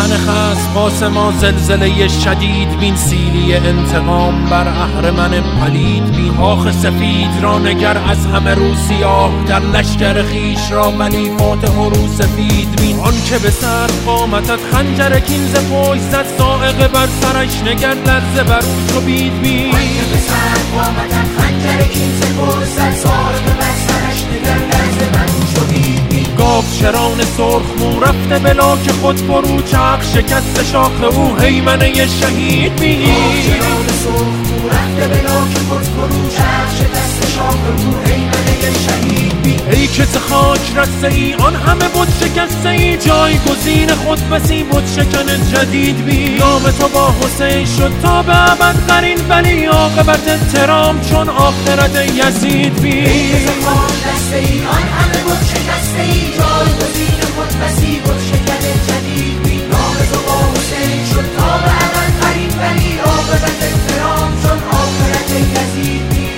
تن خصم قاسما زلزله شدید بین، سیلی انتقام بر اهرمن پلید بین. کاخ سفید را نگر از همه رو سیاه، در لشکر خیش را ولی فاتح و رو سفید بین. آن که به سر قامتت خنجر کین ز پشت زد، صاعقه بر سرش نگر لرزه بر او چو بید بین. آن که به سر قامتت خنجر کین ز پشت زد، صاعقه بر سرش نگر لرزه بر او چو بید بین. گاو چران سرخ مو رفته بلا که خود فرو چرخ، شکست شاخ او هیمنه شهید بین. گاو چران سرخ مو رفته بلا که خود فرو چرخ، شکست شاخ او هیمنه شهید بین. ای که ز خاک رسته ای آن همه بت شکسته ای، جایگزین خود بسی بت شکن جدید بین. نام تو با حسین شد تا به ابد قرین، ولی عاقبت احترام چون آخرت یزید بین. ای که ز خاک رسته ای آن همه بت شکسته ای، جایگزین خود بسی بت شکن جدید بین. نام تو با حسین شد تا به ابد قرین، ولی عاقبت احترام چون آخرت یزید بین.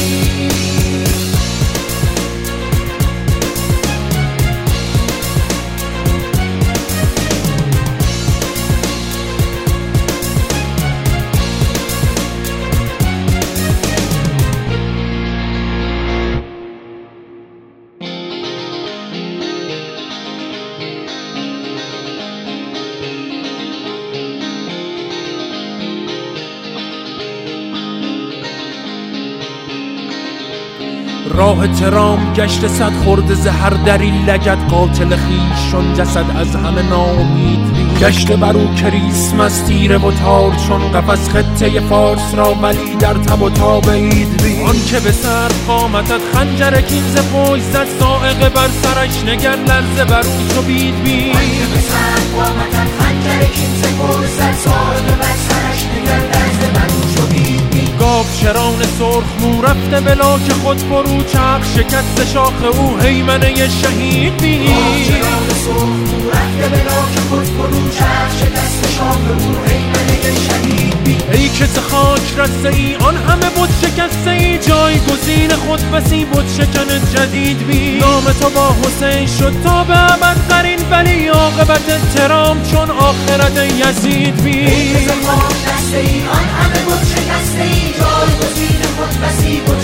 راه ترام گشت صد خورده ز هر دری لگد، قاتل خیش چون جسد از همه ناامید بین. گشت بر او کریسمس تیره و تار چون قفس، خطه فارس را ولی در تب و تاب عید بین. آن که به سر قامتت خنجر کین ز پشت زد، صاعقه بر سرش نگر لرزه بر او چو بید بین. آن که به سر قامتت خنجر کین ز پشت زد، صاعقه بر سرش نگر لرزه بر او چو بید بین. گاو چران سرخ مو رفته بلا که خود فرو چرخ، شکست شاخ او هیمنه شهید بین. گاو چران سرخ مو رفته بلا که خود فرو چرخ، شکست شاخ او هیمنه شهید بین. ای که ز خاک رسته ای آن همه بت شکسته ای، جایگزین خود بسی بت شکن جدید بین. نام تو با حسین شد تا به ابد قرین، ولی عاقبت احترام چون آخرت یزید بین. ای که ز خاک رسته ای آن همه بت شکسته ای، جایگزین خود بسی بت